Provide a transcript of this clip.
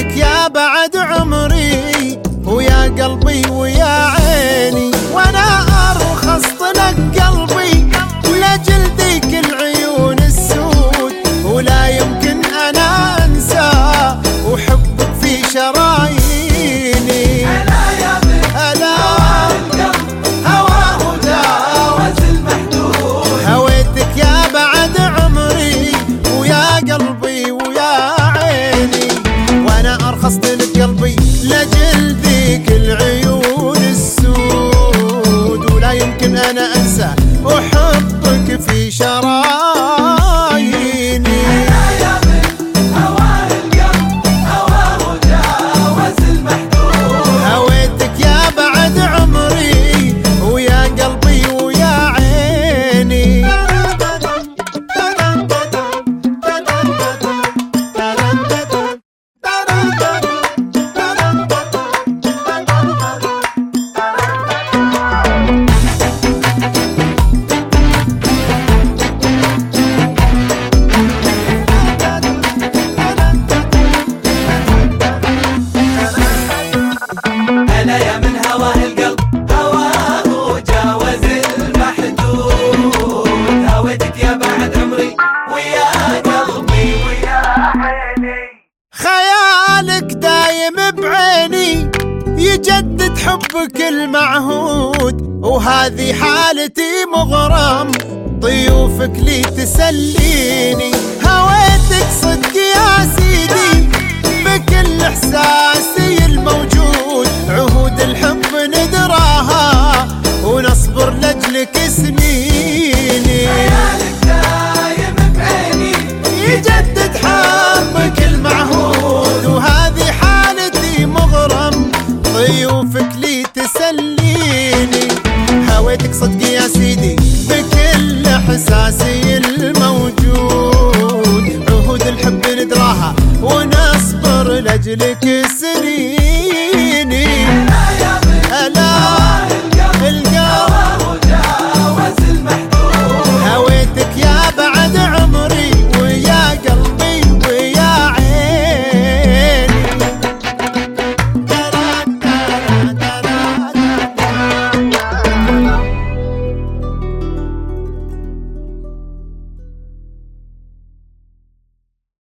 هويتك يا بعد عمري ويا قلبي ويا عيني، وانا ارخصت لك قلبي لجلدك العيون السود، ولا يمكن انا انسى وحبك في شراييني. هلا يا بنت هواه القلب، هواه جاوز المحدود. هويتك يا بعد عمري ويا قلبي ويا عيني، وانا ارخصت لك قلبي لجلدك العيون السود، ولا يمكن انا انسى وحبك في شراييني. هلا يا بنت هواه القلب، هواه جاوز المحدود. هويتك يا بعد عمري ويا قلبي ويا عيني. أنا يا من هواه القلب، هواه جاوز المحدود. هويتك يا بعد عمري ويا قلبي ويا عيني. خيالك دايم بعيني يجدد حبك المعهود، وهذه حالتي مغرم ضيوفك لي تسليني. هويتك صدق يا سيدي بكل احساسي الموجود، عهود الحب ندراها ونصبر لاجلك سنيني. خيالك دايم بعيني يجدد حبك المعهود، وهذه حالتي مغرم ضيوفك لي تسليني. هويتك صدق يا سيدي بكل احساسي الموجود، عهود الحب ندراها ونصبر لاجلك سنين.